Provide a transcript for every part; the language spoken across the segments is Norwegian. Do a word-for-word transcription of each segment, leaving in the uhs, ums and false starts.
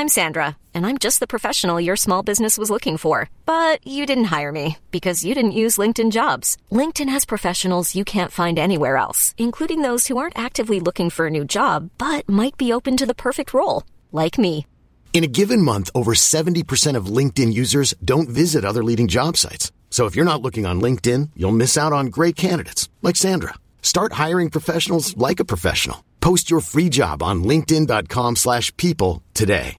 I'm Sandra, and I'm just the professional your small business was looking for. But you didn't hire me because you didn't use LinkedIn Jobs. LinkedIn has professionals you can't find anywhere else, including those who aren't actively looking for a new job, but might be open to the perfect role, like me. In a given month, over seventy percent of LinkedIn users don't visit other leading job sites. So if you're not looking on LinkedIn, you'll miss out on great candidates like Sandra. Start hiring professionals like a professional. Post your free job on linkedin.com slash people today.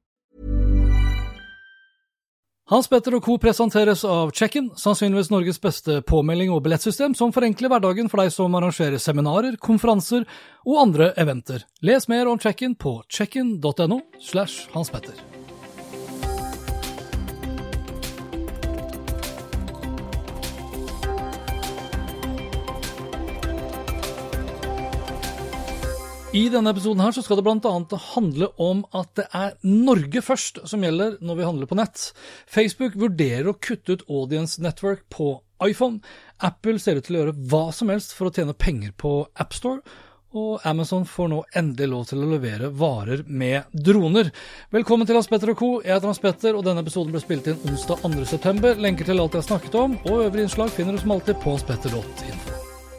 Hans Petter og Co. presenteres av Check-in, sannsynligvis Norges beste påmelding- og billettsystem som forenkler hverdagen for deg som arrangerer seminarer, konferanser og andre eventer. Les mer om Check-in på checkin.no slash Hans Petter. I denne episoden her så skal det blant annet handle om at det er Norge først som gjelder når vi handler på nett. Facebook vurderer å kutte ut Audience Network på iPhone. Apple ser ut til å gjøre hva som helst for å tjene penger på App Store. Og Amazon får nå endelig lov til å levere varer med droner. Velkommen til Hans Petter og Co. Jeg heter Hans Petter, og denne episoden ble spilt inn onsdag andre september. Lenker til alt jeg har snakket om, og øvrige innslag finner du som alltid på hanspetter punktum info.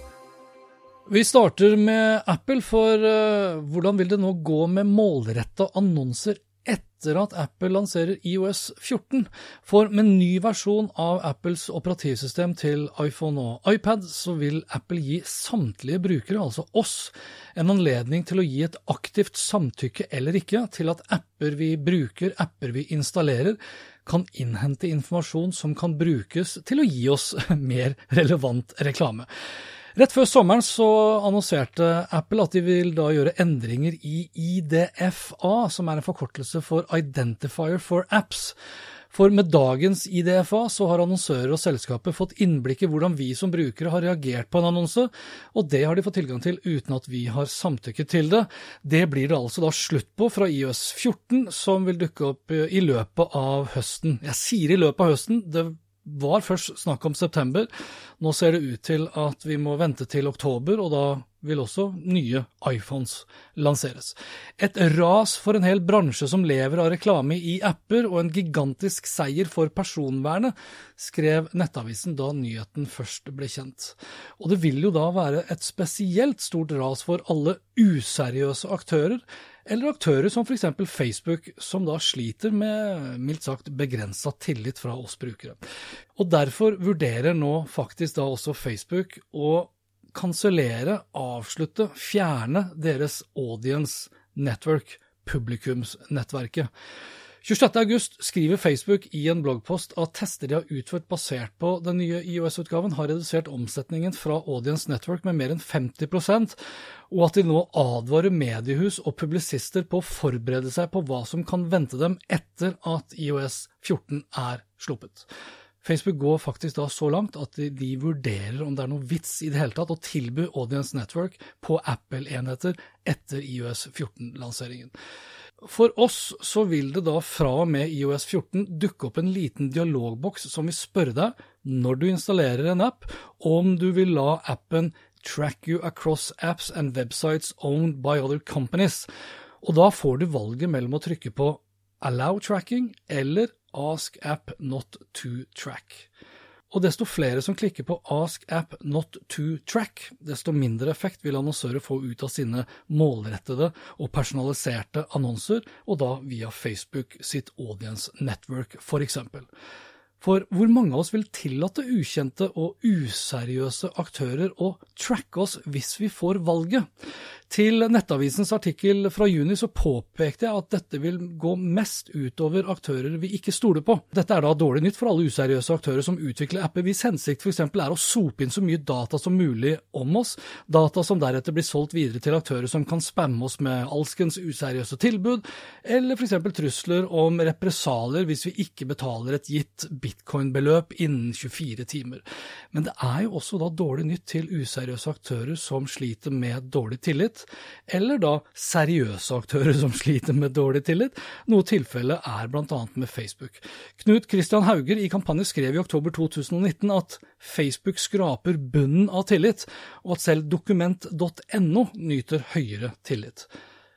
Vi starter med Apple, for uh, hvordan vil det nå gå med målrettet annonser etter at Apple lanserer i O S fjorten? For med ny versjon av Apples operativsystem til iPhone og iPad, så vil Apple gi samtlige brukere, altså oss, en anledning til å gi et aktivt samtykke eller ikke til at apper vi bruker, apper vi installerer, kan innhente informasjon som kan brukes til å gi oss mer relevant reklame. Rett før sommeren så annonserte Apple at de vil da gjøre endringer i I D F A, som er en forkortelse for Identifier for Apps. For med dagens I D F A så har annonsører og selskaper fått innblikk i hvordan vi som brukere har reagert på en annonse, og det har de fått tilgang til uten at vi har samtykket til det. Det blir det altså da slutt på fra i O S fjorten, som vil dukke opp i løpet av høsten. Jeg sier i løpet av høsten, det var først snakk om september. Nå ser det ut til at vi må vente til oktober, og da vil også nye iPhones lanseres. Et ras for en hel bransje som lever av reklame i apper, og en gigantisk seier for personvernet, skrev Nettavisen da nyheten først ble kjent. Og det vil jo da være et spesielt stort ras for alle useriøse aktører, eller aktører som for eksempel Facebook, som da sliter med, mildt sagt, begrenset tillit fra oss brukere. Og derfor vurderer nå faktisk da også Facebook å kansellere, avslutte, fjerne deres Audience Network, publikumsnettverket. tjuesjette august skriver Facebook i en bloggpost at tester de har utført basert på den nye i O S-utgaven har redusert omsetningen fra Audience Network med mer enn femti prosent, og at de nå advarer mediehus og publisister på å forberede seg på hva som kan vente dem etter at i O S fjorten er sluppet. Facebook går faktisk da så langt at de, de vurderer om det er noe vits i det hele tatt å tilby Audience Network på Apple-enheter etter i O S fjorten-lanseringen. For oss så vil det da fra og med i O S fjorten dukke opp en liten dialogboks som vil spørre deg, når du installerer en app, om du vil la appen track you across apps and websites owned by other companies. Og da får du valget mellom å trykke på Allow Tracking eller Ask App Not to Track. Og desto flere som klikker på Ask App Not to Track, desto mindre effekt vil annonsører få ut av sine målrettede og personaliserte annonser, og da via Facebook sitt Audience Network for eksempel. For hvor mange av oss vil tillate ukjente og useriøse aktører å tracke oss hvis vi får valget? Til Nettavisens artikkel fra juni så påpekte jeg at dette vil gå mest utover aktører vi ikke stoler på. Dette er da dårlig nytt for alle useriøse aktører som utvikler apper hvis hensikt for eksempel er å sope inn så mye data som mulig om oss, data som deretter blir solgt videre til aktører som kan spamme oss med alskens useriøse tilbud, eller for eksempel trusler om represalier hvis vi ikke betaler et gitt bitcoin-beløp innen tjuefire timer. Men det er jo også da dårlig nytt til useriøse aktører som sliter med dårlig tillit, eller da seriøse aktører som sliter med dårlig tillit, noe tilfelle er blant annet med Facebook. Knut Christian Hauger i kampanje skrev i oktober to tusen og nitten at Facebook skraper bunnen av tillit, og at selv dokument punktum no nyter høyere tillit.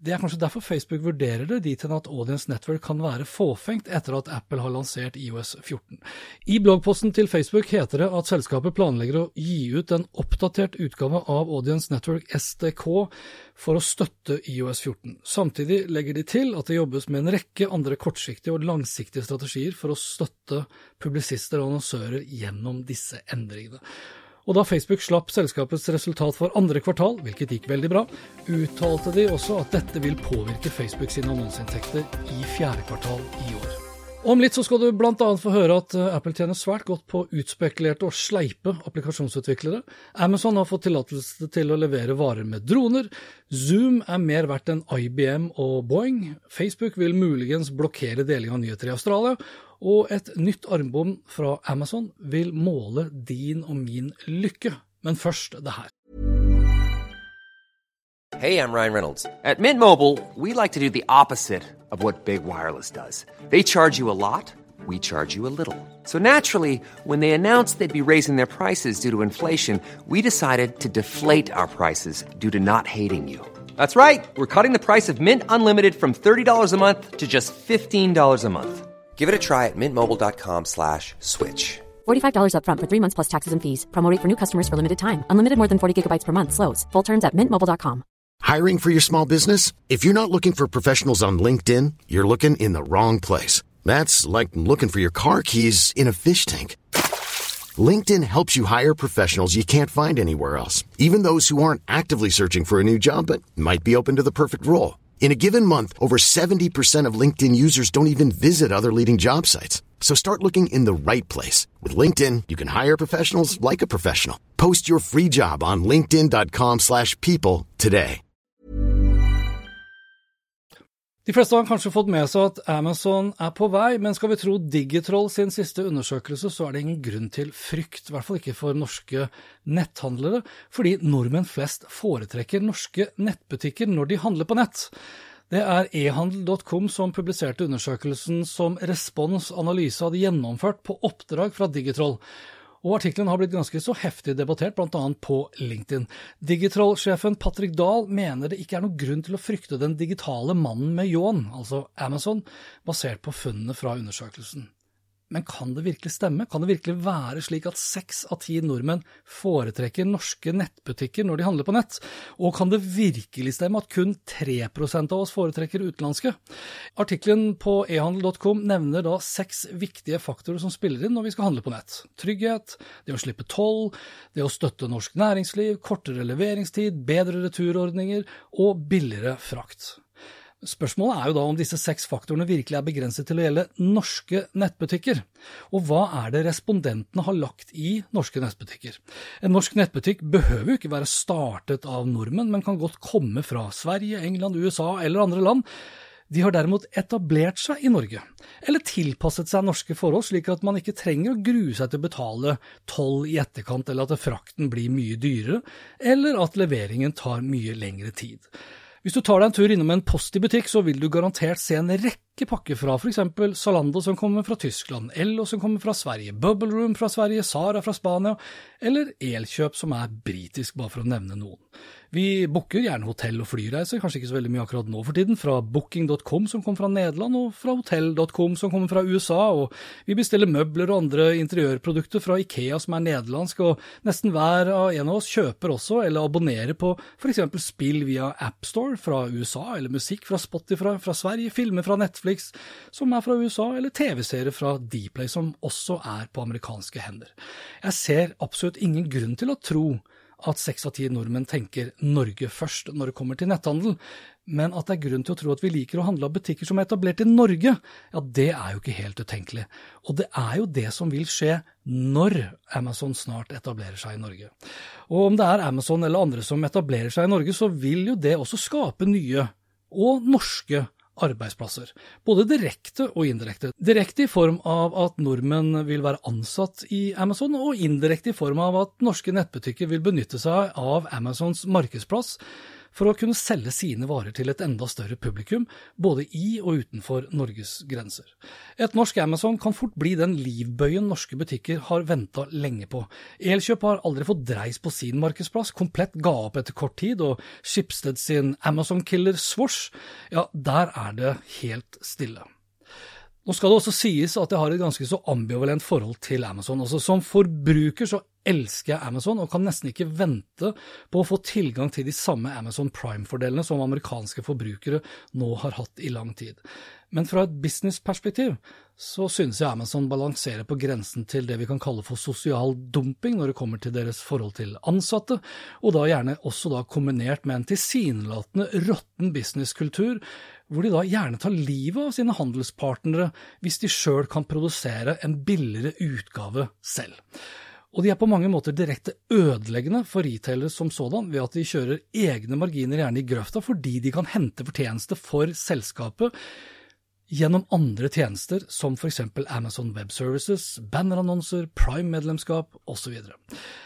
Det er kanskje derfor Facebook vurderer det dit hen at Audience Network kan være fåfengt etter at Apple har lansert i O S fjorten. I bloggposten til Facebook heter det at selskapet planlegger å gi ut en oppdatert utgave av Audience Network S D K for å støtte i O S fjorten. Samtidig legger de til at det jobbes med en rekke andre kortsiktige og langsiktige strategier for å støtte publisister og annonsører gjennom disse endringene. Og da Facebook slapp selskapets resultat for andre kvartal, hvilket gikk veldig bra, uttalte de også at dette vil påvirke Facebook sine annonseinntekter i fjerde kvartal i år. Om litt så skal du blant annet få høre at Apple tjener svært godt på utspekulerte og sleipe applikasjonsutviklere. Amazon har fått tillatelse til å levere varer med droner. Zoom er mer verdt enn I B M og Boeing. Facebook vil muligens blokkere deling av nyheter i Australia. Og et nytt armbånd fra Amazon vil måle din og min lykke. Men først det her. Hey, I'm Ryan Reynolds. At Mint Mobile, we like to do the opposite of what Big Wireless does. They charge you a lot, we charge you a little. So naturally, when they announced they'd be raising their prices due to inflation, we decided to deflate our prices due to not hating you. That's right. We're cutting the price of Mint Unlimited from thirty dollars a month to just fifteen dollars a month. Give it a try at mintmobile.com slash switch. forty-five dollars up front for three months plus taxes and fees. Promo rate for new customers for limited time. Unlimited more than forty gigabytes per month. Slows full terms at mint mobile dot com. Hiring for your small business? If you're not looking for professionals on LinkedIn, you're looking in the wrong place. That's like looking for your car keys in a fish tank. LinkedIn helps you hire professionals you can't find anywhere else, even those who aren't actively searching for a new job but might be open to the perfect role. In a given month, over seventy percent of LinkedIn users don't even visit other leading job sites. So start looking in the right place. With LinkedIn, you can hire professionals like a professional. Post your free job on linkedin.com slash people today. De fleste har kanskje fått med seg at Amazon er på vei, men skal vi tro Digitroll sin siste undersøkelse, så er det ingen grunn til frykt, i hvert fall ikke for norske netthandlere, fordi nordmenn flest foretrekker norske nettbutikker når de handler på nett. Det er e handel punktum com som publiserte undersøkelsen som Respons Analyse hadde gjennomført på oppdrag fra Digitroll. Og artikkelen har blitt ganske så heftig debattert, blant annet på LinkedIn. Digitroll-sjefen Patrick Dahl mener det ikke er noen grunn til å frykte den digitale mannen med ljåen, altså Amazon, basert på funnene fra undersøkelsen. Men kan det virkelig stemme? Kan det virkelig være slik at seks av ti nordmenn foretrekker norske nettbutikker når de handler på nett? Og kan det virkelig stemme at kun tre prosent av oss foretrekker utenlandske? Artikkelen på e handel punktum com nevner da seks viktige faktorer som spiller inn når vi skal handle på nett. Trygghet, det å slippe toll, det å støtte norsk næringsliv, kortere leveringstid, bedre returordninger og billigere frakt. Spørsmålet er jo da om disse seks faktorene virkelig er begrenset til å gjelde norske nettbutikker. Og hva er det respondentene har lagt i norske nettbutikker? En norsk nettbutikk behøver jo ikke være startet av nordmenn, men kan godt komme fra Sverige, England, U S A eller andre land. De har derimot etablert seg i Norge, eller tilpasset seg norske forhold slik at man ikke trenger å grue seg til å betale toll i etterkant, eller at frakten blir mye dyrere, eller at leveringen tar mye lengre tid. Hvis du tar deg en tur innom en post i butikk, så vil du garantert se en rekke pakker fra for eksempel Zalando som kommer fra Tyskland, Ello som kommer fra Sverige, Bubble Room fra Sverige, Zara fra Spania, eller Elkjøp som er britisk, bare for å nevne noen. Vi booker gjerne hotell- og flyreiser, kanskje ikke så veldig mye akkurat nå for tiden, fra booking punktum com som kommer fra Nederland, og fra hotell punktum com som kommer fra U S A, og vi bestiller møbler og andre interiørprodukter fra IKEA som er nederlandsk, og nesten hver av en av oss kjøper også, eller abonnerer på for eksempel spill via App Store fra U S A, eller musikk fra Spotify fra Sverige, filmer fra Netflix som er fra U S A, eller T V-serier fra Dplay som også er på amerikanske hender. Jeg ser absolutt ingen grunn til å tro at seks av ti nordmenn tenker Norge først når det kommer til netthandel, men at det er grunn til å tro at vi liker å handle av butikker som er etablert i Norge, ja, det er jo ikke helt utenkelig. Og det er jo det som vil skje når Amazon snart etablerer seg i Norge. Og om det er Amazon eller andre som etablerer seg i Norge, så vil jo det også skape nye og norske arbeidsplasser, både direkte og indirekte. Direkte i form av at nordmenn vil være ansatt i Amazon, og indirekte i form av at norske nettbutikker vil benytte seg av Amazons markedsplass for å kunne selge sine varer til et enda større publikum, både i og utenfor Norges grenser. Et norsk Amazon kan fort bli den livbøyen norske butikker har ventet lenge på. Elkjøp har aldri fått dreis på sin markedsplass, komplett ga opp etter kort tid, og Schibsted sin Amazon-killer Swosh, ja, der er det helt stille. Nå skal det også sies at jeg har et ganske så ambivalent forhold til Amazon. Altså, som forbruker så elsker jeg Amazon og kan nesten ikke vente på å få tilgang til de samme Amazon Prime-fordelene som amerikanske forbrukere nå har hatt i lang tid. Men fra et business-perspektiv så synes jeg Amazon balanserer på grensen til det vi kan kalle for sosial dumping når det kommer til deres forhold til ansatte, og da gjerne også da kombinert med en tilsynelatende råtten businesskultur, hvor de da gjerne tar livet av sine handelspartnere hvis de selv kan produsere en billigere utgave selv. Og de er på mange måter direkte ødeleggende for retailere som sådan ved at de kjører egne marginer gjerne i grøfta fordi de kan hente fortjeneste for selskapet gjennom andre tjenester som for eksempel Amazon Web Services, bannerannonser, Prime-medlemskap og så videre.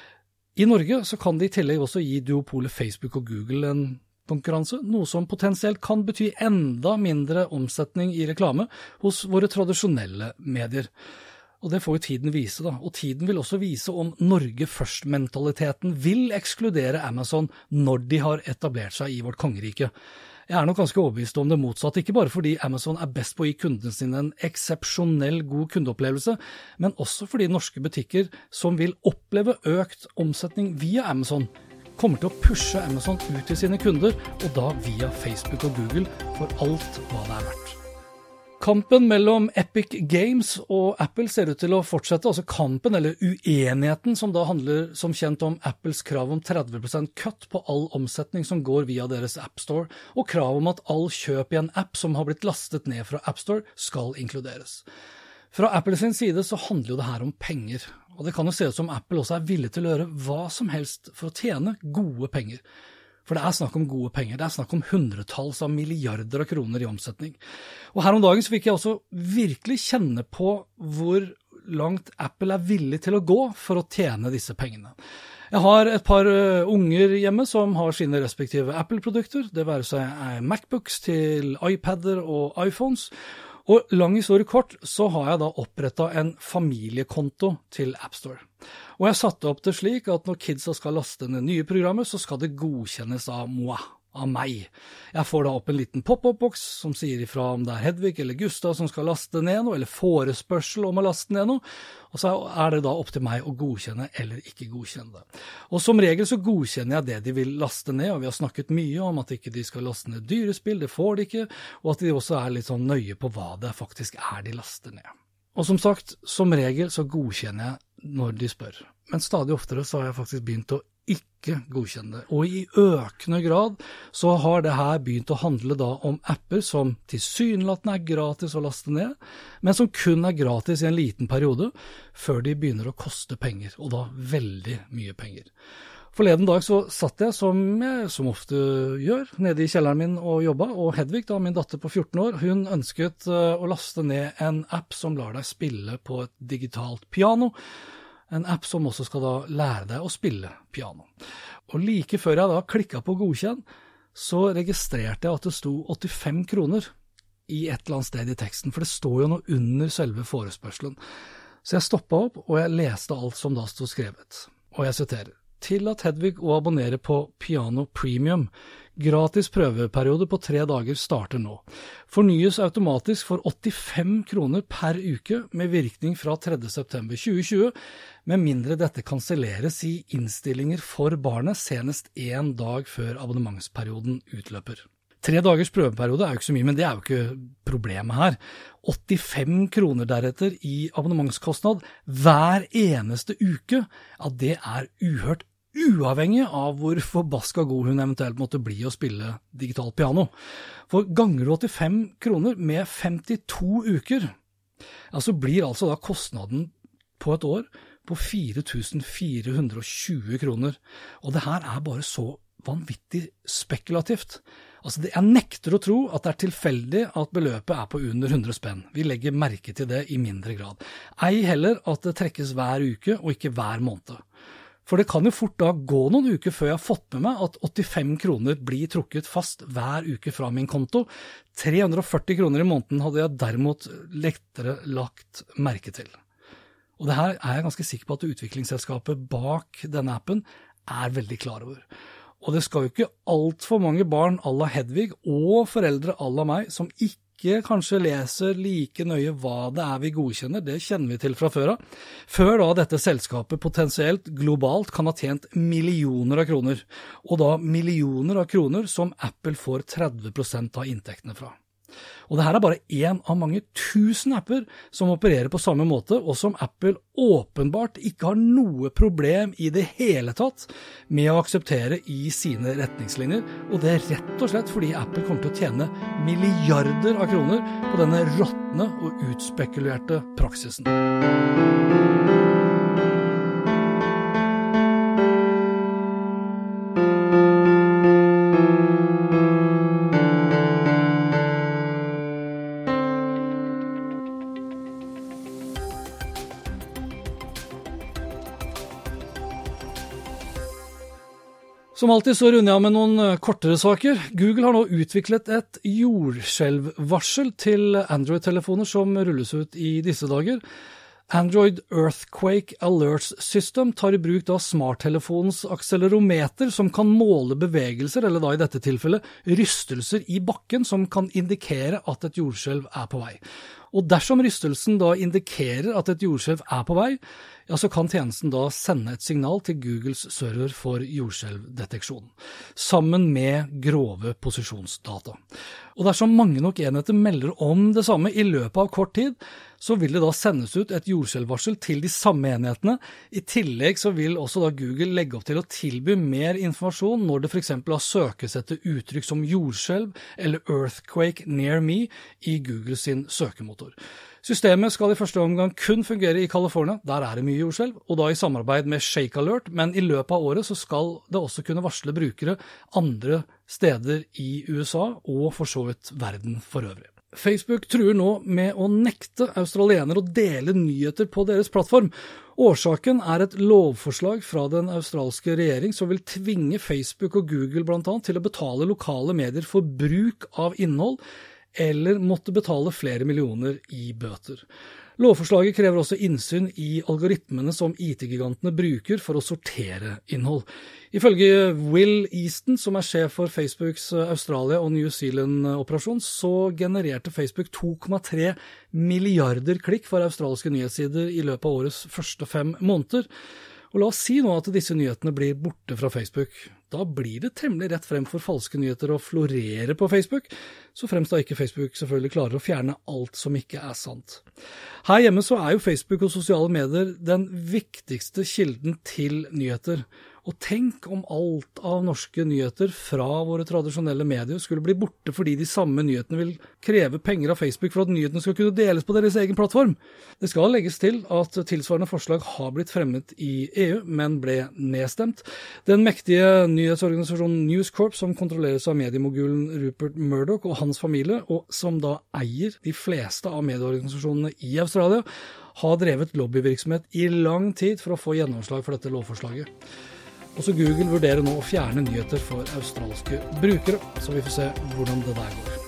I Norge så kan de i tillegg også gi duopolet Facebook og Google en konkurranse, noe som potensielt kan bety enda mindre omsetning i reklame hos våre tradisjonelle medier. Og det får jo tiden vise da, og tiden vil også vise om Norge først-mentaliteten vil ekskludere Amazon når de har etablert seg i vårt kongerike. Jeg er nok ganske overbevist om det motsatte, ikke bare fordi Amazon er best på å gi kundene sine en eksepsjonell god kundeopplevelse, men også fordi norske butikker som vil oppleve økt omsetning via Amazon, kommer til å pushe Amazon ut til sine kunder, og da via Facebook og Google for alt hva det er verdt. Kampen mellom Epic Games og Apple ser ut til å fortsette, altså kampen eller uenigheten som da handler som kjent om Apples krav om tretti prosent kutt på all omsetning som går via deres App Store, og krav om at all kjøp i en app som har blitt lastet ned fra App Store skal inkluderes. Fra Apple sin side så handler jo det her om penger, og det kan jo se ut som Apple også er villig til å gjøre hva som helst for å tjene gode penger. For det er snakk om gode penger, det er snakk om hundretalls av milliarder av kroner i omsetning. Og her om dagen så fikk jeg også virkelig kjenne på hvor langt Apple er villig til å gå for å tjene disse pengene. Jeg har et par unger hjemme som har sine respektive Apple-produkter, det være seg MacBooks til iPader og iPhones, og lang historie kort så har jeg da opprettet en familiekonto til App Store. Og jeg satte opp det slik at når kidsa skal laste ned nye programmer, så skal det godkjennes av moi, av meg. Jeg får da opp en liten pop-up-boks som sier ifra om det er Hedvig eller Gustav som skal laste ned noe, eller forespørsel om å laste ned noe, og så er det da opp til meg å godkjenne eller ikke godkjenne det. Og som regel så godkjenner jeg det de vil laste ned, og vi har snakket mye om at ikke de skal laste ned dyrespill, det får de ikke, og at de også er litt sånn nøye på hva det faktisk er de laster ned. Og som sagt, som regel så godkjenner jeg når de spør, men stadig oftere så har jeg faktisk begynt å ikke godkjenne det. Og i økende grad så har det her begynt å handle da om apper som tilsynelatende er gratis å laste ned, men som kun er gratis i en liten periode, før de begynner å koste penger, og da veldig mye penger. Forleden dag så satt jeg, som jeg som ofte gjør, nede i kjelleren min og jobbet, og Hedvig, da, min datter på fjorten år, hun ønsket å laste ned en app som lar deg spille på et digitalt piano, en app som også skal da lære deg å spille piano. Og like før jeg da klikket på godkjenn, så registrerte jeg at det sto åttifem kroner i et eller annet sted i teksten, for det står jo noe under selve forespørselen. Så jeg stoppet opp, og jeg leste alt som da stod skrevet. Og jeg siterer: Tillat Hedvig å abonnere på Piano Premium. Gratis prøveperiode på tre dager starter nå. Fornyes automatisk for åttifem kroner per uke med virkning fra tredje september tjue tjue, med mindre dette kanselleres i innstillinger for barnet senest en dag før abonnementsperioden utløper. Tre dagers prøveperiode er jo ikke så mye, men det er jo ikke problemet her. åttifem kroner deretter i abonnementskostnad hver eneste uke, ja, det er uhørt, uavhengig av hvor forbaska god hun eventuelt måtte bli å spille digitalt piano. For ganger du åttifem kroner med femtito uker, ja, så blir altså da kostnaden på et år på fire tusen fire hundre og tjue kroner. Og det her er bare så vanvittig spekulativt. Altså, jeg nekter å tro at det er tilfeldig at beløpet er på under hundre spenn. Vi legger merke til det i mindre grad. Ei heller at det trekkes hver uke og ikke hver måned. For det kan jo fort da gå noen uker før jeg har fått med meg at åttifem kroner blir trukket fast hver uke fra min konto. tre hundre og førti kroner i måneden hadde jeg derimot lettere lagt merke til. Og det her er jeg ganske sikker på at utviklingsselskapet bak denne appen er veldig klar over. Og det skal jo ikke alt for mange barn à la Hedvig og foreldre à la meg som ikke ikke kanskje leser like nøye hva det er vi godkjenner, det kjenner vi til fra før av, før da dette selskapet potensielt globalt kan ha tjent millioner av kroner, og da millioner av kroner som Apple får tretti prosent av inntektene fra. Og det her er bare en av mange tusen apper som opererer på samme måte, og som Apple åpenbart ikke har noe problem i det hele tatt med å akseptere i sine retningslinjer, og det er rett og slett fordi Apple kommer til å tjene milliarder av kroner på denne råtne og utspekulerte praksisen. Som alltid så runder jeg med noen kortere saker. Google har nå utviklet et jordskjelvvarsel til Android-telefoner som rulles ut i disse dager. Android Earthquake Alerts System tar i bruk da smarttelefonens akselerometer som kan måle bevegelser, eller da i dette tilfellet rystelser i bakken som kan indikere at et jordskjelv er på vei. Og dersom rystelsen da indikerer at et jordskjelv er på vei, ja, så kan tjenesten da sende et signal til Googles server for jordskjelvdeteksjon, sammen med grove posisjonsdata. Og dersom mange nok enheter melder om det samme i løpet av kort tid, så vil det da sendes ut et jordskjelvvarsel til de samme enhetene. I tillegg så vil også da Google legge opp til å tilby mer informasjon når det for eksempel har søkes etter uttrykk som jordskjelv eller earthquake near me i Google sin søkemotor. Systemet skal i første omgang kun fungere i California, der er det mye jordskjelv, og da i samarbeid med Shake Alert, men i løpet av året så skal det også kunne varsle brukere andre steder i U S A og for så vidt verden for øvrig. Facebook truer nå med å nekte australienere å dele nyheter på deres plattform. Årsaken er et lovforslag fra den australske regjering som vil tvinge Facebook og Google blant annet til å betale lokale medier for bruk av innhold, eller måtte betale flere millioner i bøter. Lovforslaget krever også innsyn i algoritmene som I T-gigantene bruker for å sortere innhold. Ifølge Will Easton, som er sjef for Facebooks Australia- og New Zealand-operasjon, så genererte Facebook to komma tre milliarder klikk for australske nyhetssider i løpet av årets første fem måneder. Og la oss si nå at disse nyhetene blir borte fra Facebook. Da blir det temmelig rett frem for falske nyheter å florere på Facebook, så fremst da ikke Facebook selvfølgelig klarer å fjerne alt som ikke er sant. Her hjemme så er jo Facebook og sosiale medier den viktigste kilden til nyheter. Og tenk om alt av norske nyheter fra våre tradisjonelle medier skulle bli borte fordi de samme nyhetene vil kreve penger av Facebook for at nyhetene skal kunne deles på deres egen plattform. Det skal legges til at tilsvarende forslag har blitt fremmet i E U, men ble nedstemt. Den mektige nyhetsorganisasjonen News Corp, som kontrolleres av mediemogulen Rupert Murdoch og hans familie, og som da eier de fleste av medieorganisasjonene i Australia, har drevet lobbyvirksomhet i lang tid for å få gjennomslag for dette lovforslaget. Også Google vurderer nå å fjerne nyheter for australske brukere, så vi får se hvordan det der går.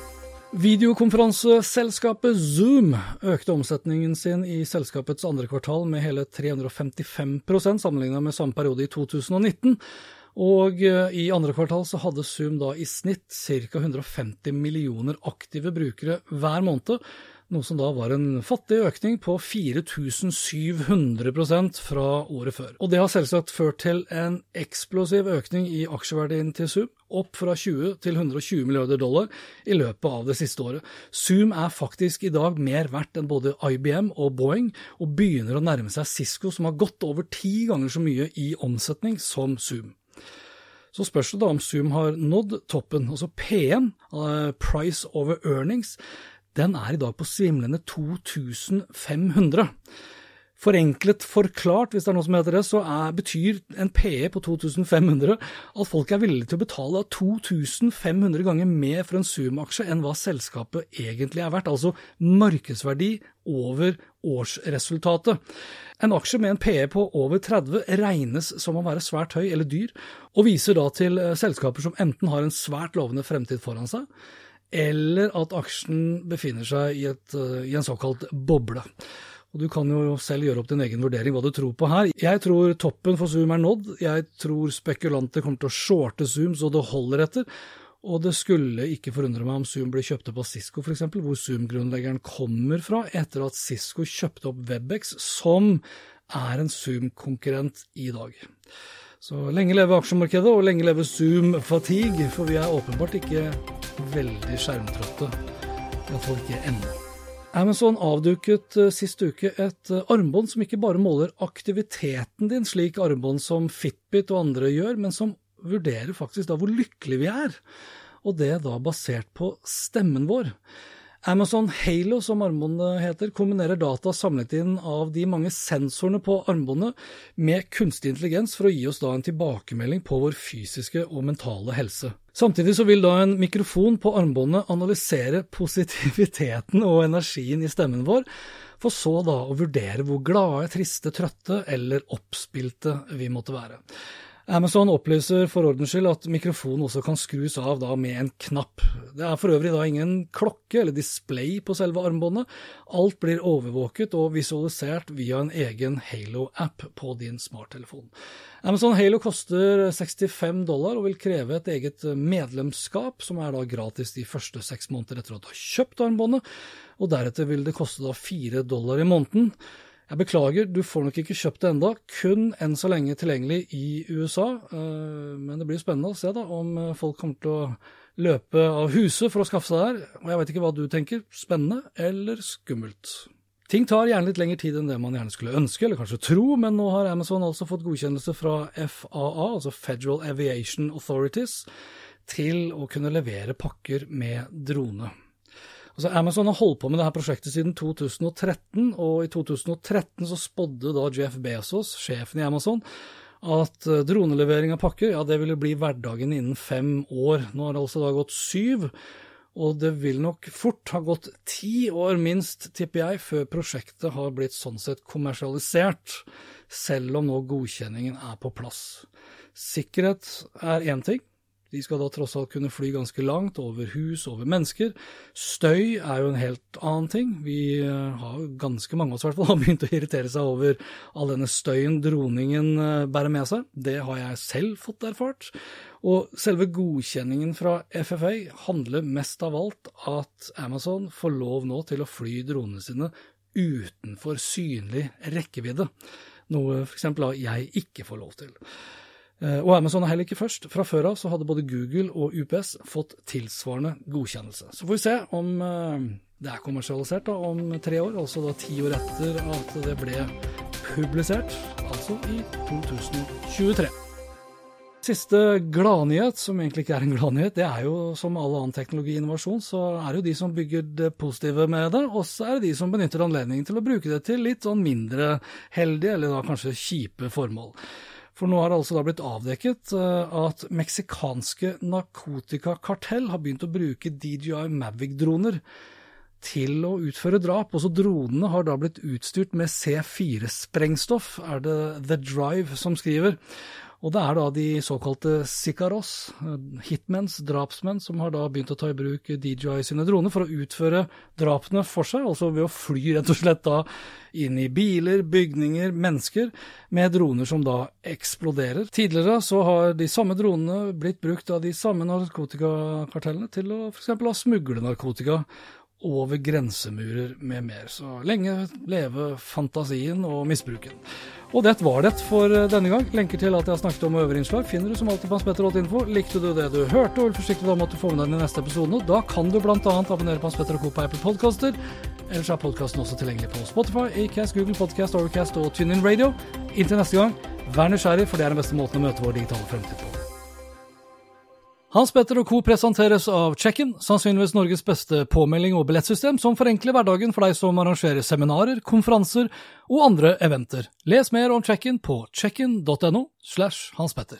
Videokonferanseselskapet Zoom økte omsetningen sin i selskapets andre kvartal med hele tre hundre og femtifem prosent sammenlignet med samme periode i to tusen og nitten, og i andre kvartal så hadde Zoom da i snitt ca. hundre og femti millioner aktive brukere hver måned, noe som da var en fattig økning på fire tusen syv hundre prosent fra året før. Og det har selvsagt ført til en eksplosiv økning i aksjeverdien til Zoom, opp fra tjue til hundre og tjue milliarder dollar i løpet av det siste året. Zoom er faktisk i dag mer verdt enn både I B M og Boeing, og begynner å nærme seg Cisco, som har gått over ti ganger så mye i omsetning som Zoom. Så spørs det da om Zoom har nådd toppen, altså P N, uh, Price over Earnings. Den er i dag på svimlende to tusen fem hundre. Forenklet forklart, hvis det er noe som heter det, så er, betyr en P E på to tusen fem hundre at folk er villige til å betale to tusen fem hundre ganger mer for en Zoom-aksje enn hva selskapet egentlig er verdt, altså markedsverdi over årsresultatet. En aksje med en P E på over tretti regnes som å være svært høy eller dyr, og viser da til selskaper som enten har en svært lovende fremtid foran seg, eller at aksjen befinner seg i, et, i en såkalt boble. Og du kan jo selv gjøre opp din egen vurdering hva du tror på her. Jeg tror toppen for Zoom er nådd. Jeg tror spekulanter kommer til å shorte Zoom så det holder etter. Og det skulle ikke forundre meg om Zoom blir kjøpt opp av Cisco for eksempel, hvor Zoom-grunnleggeren kommer fra etter at Cisco kjøpte opp WebEx, som er en Zoom-konkurrent i dag. Så lenge leve aksjemarkedet, og lenge leve Zoom-fatigue, for vi er åpenbart ikke veldig skjermtrøtte. I hvert fall ikke ennå. Amazon avduket sist uke et armbånd som ikke bare måler aktiviteten din, slik armbånd som Fitbit og andre gjør, men som vurderer faktisk da hvor lykkelig vi er, og det da basert på stemmen vår. Amazon Halo, som armbåndet heter, kombinerer data samlet inn av de mange sensorene på armbåndet med kunstig intelligens for å gi oss da en tilbakemelding på vår fysiske og mentale helse. Samtidig så vil da en mikrofon på armbåndet analysere positiviteten og energien i stemmen vår, for så da å vurdere hvor glade, triste, trøtte eller oppspilte vi måtte være. Amazon opplyser for ordens skyld at mikrofonen også kan skrus av da med en knapp. Det er for øvrig da ingen klokke eller display på selve armbåndet. Alt blir overvåket og visualisert via en egen Halo-app på din smarttelefon. Amazon Halo koster sekstifem dollar og vil kreve et eget medlemskap, som er da gratis de første seks måneder etter at du har kjøpt armbåndet, og deretter vil det koste da fire dollar i måneden. Jeg beklager, du får nok ikke kjøpt det enda, kun enn så lenge tilgjengelig i U S A, men det blir spennende å se da om folk kommer til å løpe av huset for å skaffe seg der, og jeg vet ikke hva du tenker, spennende eller skummelt. Ting tar gjerne litt lengre tid enn det man gjerne skulle ønske, eller kanskje tro, men nå har Amazon altså fått godkjennelse fra F A A, altså Federal Aviation Authorities, til å kunne levere pakker med drone. Altså Amazon har holdt på med dette prosjektet siden to tusen og tretten, og i to tusen og tretten så spådde da Jeff Bezos, sjefen i Amazon, at dronelevering av pakker, ja, det ville bli hverdagen innen fem år. Nå har det altså da gått syv, og det vil nok fort ha gått ti år minst, tipper jeg, før prosjektet har blitt sånn sett kommersialisert, selv om nå godkjenningen er på plass. Sikkerhet er en ting. De skal da tross alt kunne fly ganske langt over hus, over mennesker. Støy er jo en helt annen ting. Vi har ganske mange av oss i hvert fall har begynt å irritere seg over all denne støyen droningen bærer med seg. Det har jeg selv fått erfart. Og selve godkjenningen fra F F A handler mest av alt at Amazon får lov nå til å fly dronene sine utenfor synlig rekkevidde. Noe for eksempel jeg ikke får lov til. Og Amazon er heller ikke først. Fra før av så hadde både Google og U P S fått tilsvarende godkjennelse. Så får vi se om det er kommersialisert da, om tre år, altså da ti år etter at det ble publisert, altså i to tusen tjuetre. Siste gladnyhet, som egentlig ikke er en gladnyhet, det er jo som all annen teknologi-innovasjon, så er det jo de som bygger det positive med det, og så er det de som benytter anledningen til å bruke det til litt sånn mindre heldige, eller da kanskje kjipe formål. For nå har det altså da blitt avdekket at meksikanske narkotikakartell har begynt å bruke D J I Mavic-droner til å utføre drap. Også dronene har da blitt utstyrt med C fire sprengstoff, er det The Drive som skriver. Og det er da de såkalte Sicaros, hitmens, drapsmenn, som har da begynt å ta i bruk D J I sine droner for å utføre drapene for seg, altså ved å fly rett og slett da inn i biler, bygninger, mennesker, med droner som da eksploderer. Tidligere så har de samme dronene blitt brukt av de samme narkotikakartellene til å for eksempel smugle narkotika over grensemurer med mer. Så lenge leve fantasien og misbruken. Og det var det for denne gang. Lenker til at jeg har snakket om øverinnslag finner du som alltid på Hans Petter punkt info. Likte du det du hørte, og vil forsikre deg om at du får med deg den i neste episode. Da kan du blant annet abonnere på Hans Petter og Co på Apple Podcaster. Ellers er podcasten også tilgjengelig på Spotify, Acast, Google Podcast, Overcast og TuneIn Radio. Inntil neste gang, vær nysgjerrig, for det er den beste måten å møte vår digitale fremtid på. Hans Petter og Co. presenteres av Check-in, sannsynligvis Norges beste påmelding- og billettsystem som forenkler hverdagen for deg som arrangerer seminarer, konferanser og andre eventer. Les mer om Check-in på checkin.no slash Hans Petter.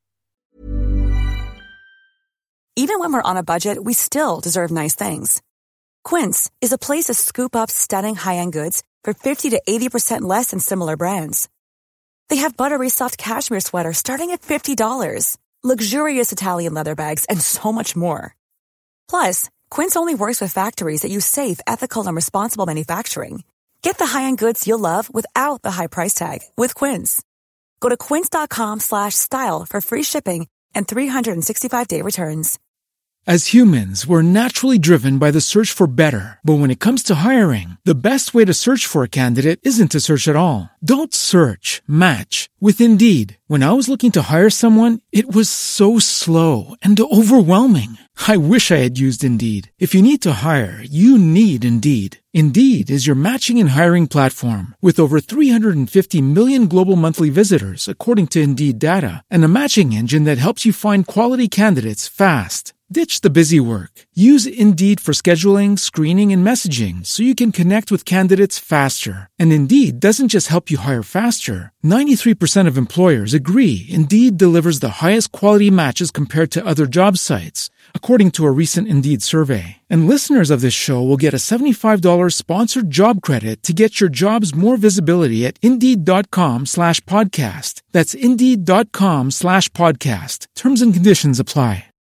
Even when we're on a budget, we still deserve nice things. Quince is a place to scoop up stunning high-end goods for fifty to eighty percent less than similar brands. They have buttery soft cashmere sweaters starting at fifty dollars. Luxurious Italian leather bags, and so much more. Plus, Quince only works with factories that use safe, ethical, and responsible manufacturing. Get the high-end goods you'll love without the high price tag with Quince. Go to quince.com slash style for free shipping and three sixty-five day returns. As humans, we're naturally driven by the search for better. But when it comes to hiring, the best way to search for a candidate isn't to search at all. Don't search, match with Indeed. When I was looking to hire someone, it was so slow and overwhelming. I wish I had used Indeed. If you need to hire, you need Indeed. Indeed is your matching and hiring platform with over three hundred fifty million global monthly visitors, according to Indeed data, and a matching engine that helps you find quality candidates fast. Ditch the busy work. Use Indeed for scheduling, screening, and messaging so you can connect with candidates faster. And Indeed doesn't just help you hire faster. ninety-three percent of employers agree Indeed delivers the highest quality matches compared to other job sites, according to a recent Indeed survey. And listeners of this show will get a seventy-five dollars sponsored job credit to get your jobs more visibility at Indeed.com slash podcast. That's Indeed.com slash podcast. Terms and conditions apply.